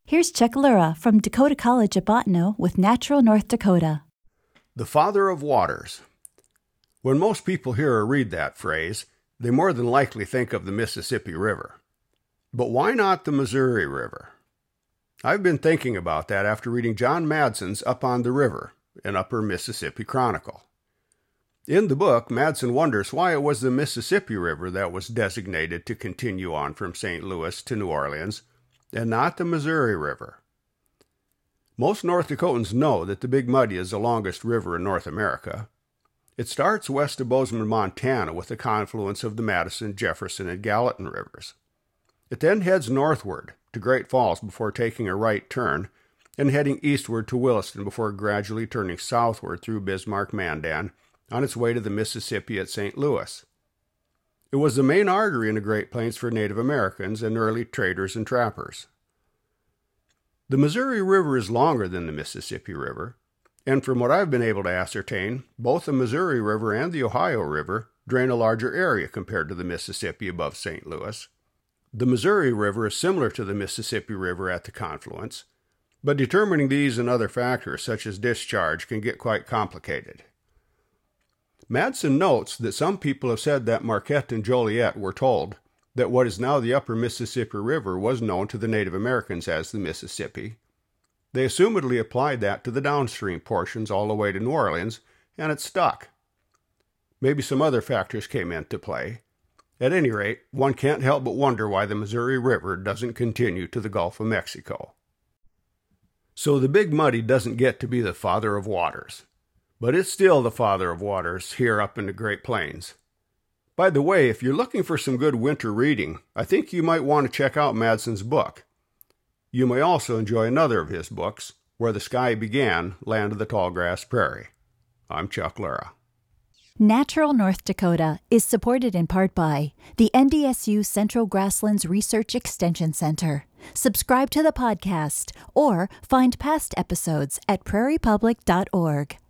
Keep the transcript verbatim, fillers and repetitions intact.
Here's Chuck Lura from Dakota College at Bottineau with Natural North Dakota. The Father of Waters. When most people hear or read that phrase, they more than likely think of the Mississippi River. But why not the Missouri River? I've been thinking about that after reading John Madson's Up on the River, an Upper Mississippi Chronicle. In the book, Madson wonders why it was the Mississippi River that was designated to continue on from Saint Louis to New Orleans, and not the Missouri River. Most North Dakotans know that the Big Muddy is the longest river in North America. It starts west of Bozeman, Montana, with the confluence of the Madison, Jefferson, and Gallatin rivers. It then heads northward to Great Falls before taking a right turn, and heading eastward to Williston before gradually turning southward through Bismarck-Mandan on its way to the Mississippi at Saint Louis. It was the main artery in the Great Plains for Native Americans and early traders and trappers. The Missouri River is longer than the Mississippi River, and from what I've been able to ascertain, both the Missouri River and the Ohio River drain a larger area compared to the Mississippi above Saint Louis. The Missouri River is similar to the Mississippi River at the confluence, but determining these and other factors such as discharge can get quite complicated. Madson notes that some people have said that Marquette and Joliet were told that what is now the upper Mississippi River was known to the Native Americans as the Mississippi. They assumedly applied that to the downstream portions all the way to New Orleans, and it stuck. Maybe some other factors came into play. At any rate, one can't help but wonder why the Missouri River doesn't continue to the Gulf of Mexico. So the Big Muddy doesn't get to be the father of waters. But it's still the father of waters here up in the Great Plains. By the way, if you're looking for some good winter reading, I think you might want to check out Madson's book. You may also enjoy another of his books, Where the Sky Began, Land of the Tallgrass Prairie. I'm Chuck Lura. Natural North Dakota is supported in part by the N D S U Central Grasslands Research Extension Center. Subscribe to the podcast or find past episodes at prairie public dot org.